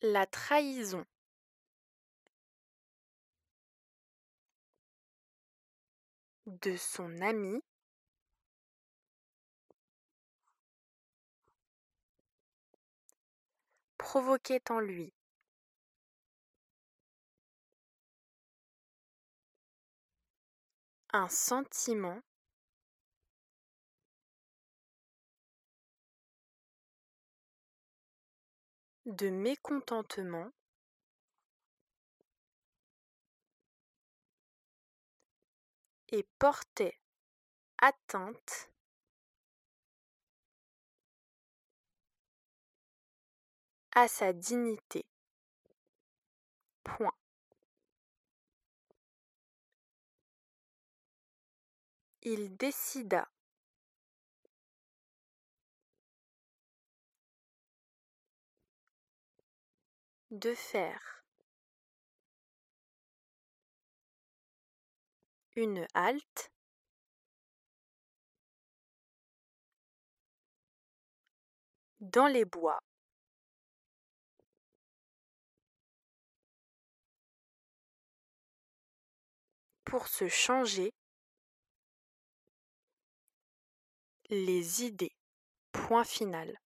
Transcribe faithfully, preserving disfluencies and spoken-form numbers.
La trahison. De son ami provoquait en lui un sentiment de mécontentement et portait atteinte à sa dignité. Point. Il décida de faire une halte dans les bois pour se changer les idées. Point final.